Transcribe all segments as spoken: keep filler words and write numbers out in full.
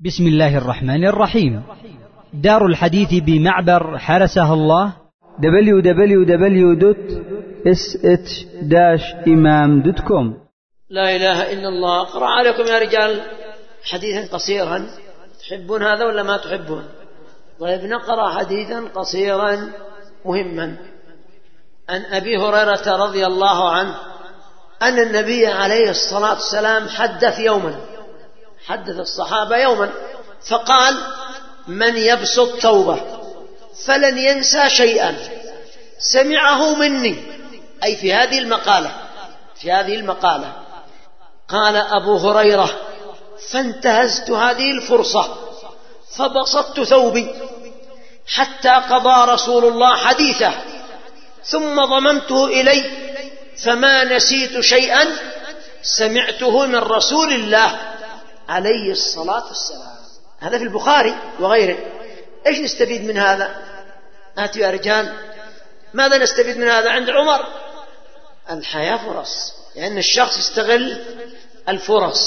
بسم الله الرحمن الرحيم. دار الحديث بمعبر حرسها الله دبليو دبليو دبليو دوت اس اتش داش امام دوت كوم. لا إله إلا الله. أقرأ عليكم يا رجال حديثا قصيرا، تحبون هذا ولا ما تحبون؟ طيب نقرأ حديثا قصيرا مهما عن أبي هريرة رضي الله عنه أن النبي عليه الصلاة والسلام حدث يوما حدث الصحابة يوما فقال: من يبسط ثوبه فلن ينسى شيئا سمعه مني، أي في هذه المقالة في هذه المقالة قال أبو هريرة: فانتهزت هذه الفرصة فبسطت ثوبي حتى قضى رسول الله حديثه ثم ضممته إلي فما نسيت شيئا سمعته من رسول الله عليه الصلاة والسلام. هذا في البخاري وغيره. إيش نستفيد من هذا؟ آتوا يا رجال، ماذا نستفيد من هذا؟ عند عمر الحياة فرص، لأن يعني الشخص يستغل الفرص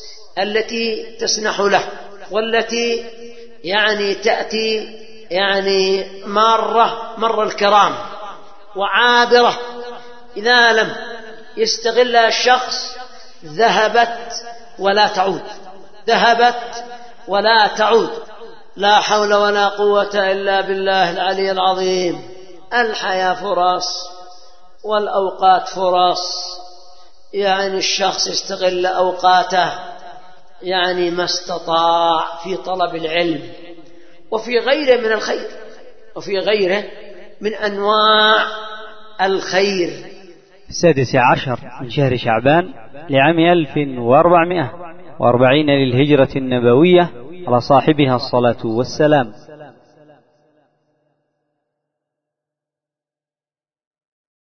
التي تسنح له والتي يعني تأتي يعني مارة مر الكرام وعابرة، إذا لم يستغلها الشخص ذهبت ولا تعود ذهبت ولا تعود. لا حول ولا قوة إلا بالله العلي العظيم. الحياة فرص والأوقات فرص، يعني الشخص يستغل أوقاته يعني ما استطاع في طلب العلم وفي غيره من الخير وفي غيره من أنواع الخير. السادس عشر من شهر شعبان لعام ألف وأربعمائة وأربعين للهجرة النبوية على صاحبها الصلاة والسلام.